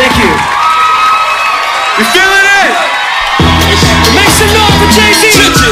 Thank you. You feeling it? Make some noise for Jay-Z.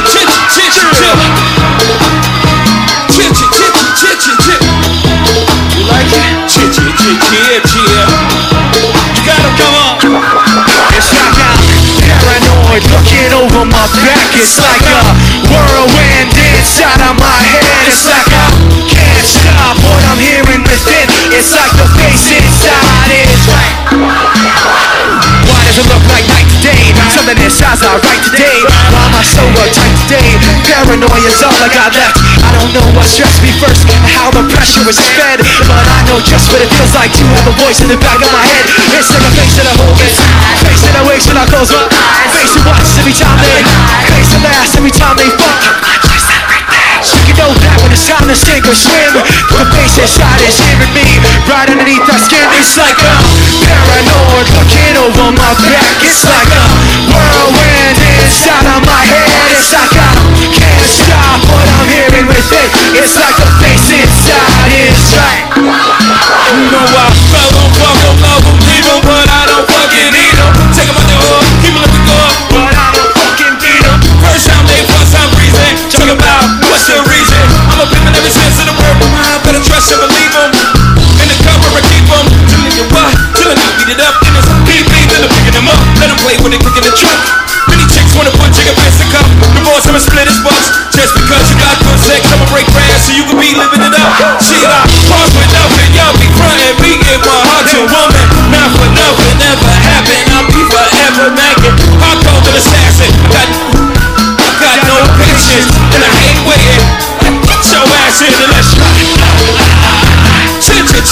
You like it? You gotta come on. It's like I'm paranoid looking over my back. It's like a whirlwind inside of my head. It's like I can't stop what I'm hearing within. It's like the face inside is right. Why does it look like night today? Something inside's not right today. Why am I so uptight today? Paranoia's all I got left. I don't know what stressed me first and how the pressure was fed, but I know just what it feels like to have a voice in the back of my head. It's like a face that I hold inside, face that I waste when I close my eyes, face that watches every time they lie, face that laughs every time they fuck. You can know that when it's time to sink or swim, the face inside is hearing me right underneath that skin. It's like I'm paranoid looking over my back. It's like a whirlwind inside of my head. It's like I can't stop what I'm hearing within. It's like the face inside is right. You know I fell on fuck them, love them, leave them, but I don't fucking need them. Take them out the hood, keep them looking good, but I don't fucking beat them. First time they fuss, I'm breathing. Talk about what's the reason. I'm a pimpin' every sense of the word, but I better trust and believe them. In the cover I keep them, till you what? Till I beat it up, and it's beep, then I'm picking them up. Let them play with it, cooking the truck. Many chicks wanna put chicken face in cup. Divorce, I'ma split his bucks. Just because you got good sex, I'ma break grass so you can be living it up. Shit, I pause with nothing, y'all be frontin'. We get 100 woman, not for nothing, never happened. I'll be forever nagging. I call an assassin. I got no patience, and I hate waiting. Get your ass in and let's rock. Let's rock.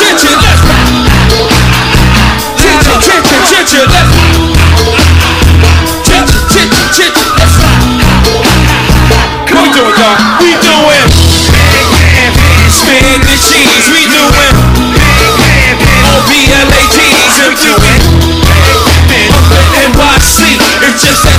What we doing, dog? We doing spin the cheese. We doing OBLADs. I'm doing NYC. It's just